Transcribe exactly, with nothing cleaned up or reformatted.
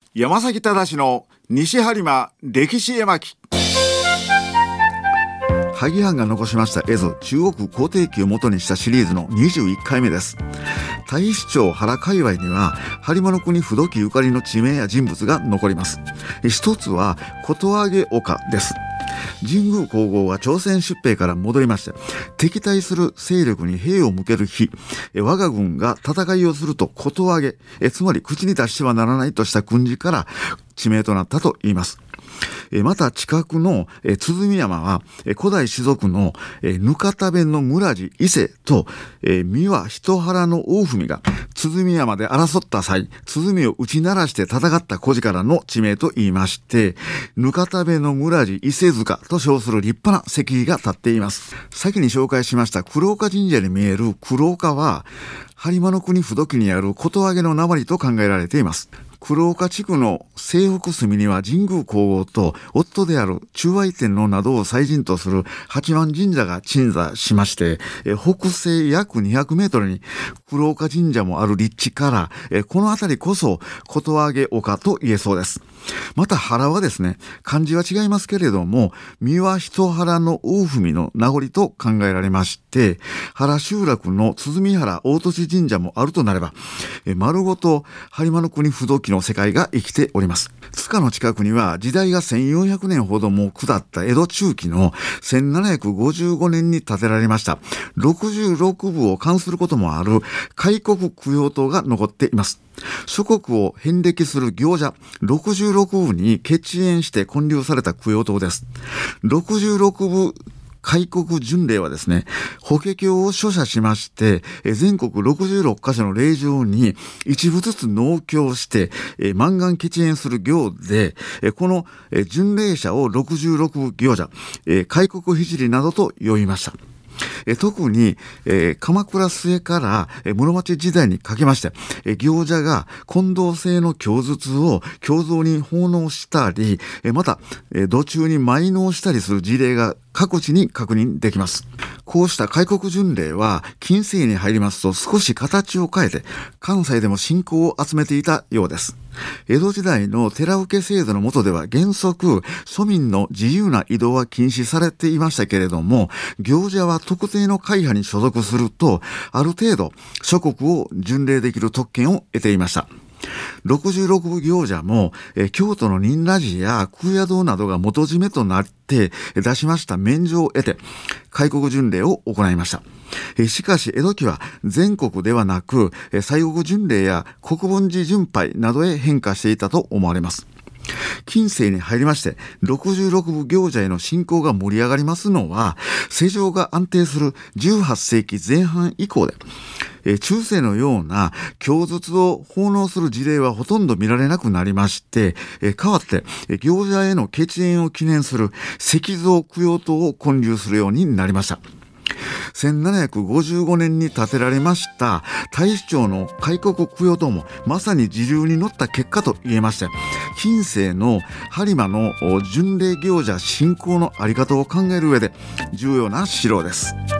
山崎忠の西播磨歴史絵巻。萩藩が残しました絵図中国皇帝記を元にしたシリーズのにじゅういっかいめです。太子町原界隈には播磨国不時ゆかりの地名や人物が残ります。一つはことあげ丘です。神宮皇后は朝鮮出兵から戻りまして、敵対する勢力に兵を向ける日、我が軍が戦いをするとことあげ、つまり口に出してはならないとした訓示から地名となったといいます。また近くの鼓山は古代士族のぬかたべの村地伊勢と三輪一原の大文が鼓山で争った際、鼓を打ち鳴らして戦った故事からの地名と言いまして、ぬかたべの村地伊勢塚と称する立派な石碑が立っています。先に紹介しました黒岡神社に見える黒岡は播磨国不時にあることあげの訛りと考えられています。黒岡地区の西北隅には神宮皇后と夫である中愛天皇などを祭神とする八幡神社が鎮座しまして、北西約にひゃくメートルに黒岡神社もある立地から、この辺りこそことあげ丘と言えそうです。また原はですね、漢字は違いますけれども、三輪一原の大文の名残と考えられまして、原集落の鼓原大栃神社もあるとなれば、丸ごと播磨国不時の世界が生きております。塚の近くには時代がせんよんひゃくねんほども下った江戸中期のせんななひゃくごじゅうごねんに建てられましたろくじゅうろくぶを冠することもある開国供養塔が残っています。諸国を遍歴する行者ろくじゅうろくぶに結縁して建立された供養塔です。ろくじゅうろくぶ開国巡礼はですね、法華経を書写しまして、全国ろくじゅうろくかしょの霊場に一部ずつ納経して、満願結縁する行で、この巡礼者をろくじゅうろくぶ行者、開国聖などと呼びました。特に、えー、鎌倉末から室町時代にかけまして、えー、行者が金銅製の経筒を経蔵に奉納したり、えー、また、えー、土中に埋納したりする事例が各地に確認できます。こうした開国巡礼は近世に入りますと少し形を変えて関西でも信仰を集めていたようです。江戸時代の寺受制度の下では原則庶民の自由な移動は禁止されていましたけれども、行者は特定の会派に所属するとある程度諸国を巡礼できる特権を得ていました。ろくじゅうろくぶ行者もえ京都の仁和寺や空也堂などが元締めとなって出しました免状を得て開国巡礼を行いました。えしかし江戸期は全国ではなく西国巡礼や国分寺巡拝などへ変化していたと思われます。近世に入りましてろくじゅうろくぶ行者への信仰が盛り上がりますのは世情が安定するじゅうはっせいきぜん半以降で、え中世のような経筒を奉納する事例はほとんど見られなくなりまして、え代わって行者への結縁を記念する石像供養塔を建立するようになりました。せんななひゃくごじゅうごねんに建てられました太子町の開国供養塔もまさに時流に乗った結果と言えまして、近世の播磨の巡礼行者信仰のあり方を考える上で重要な史料です。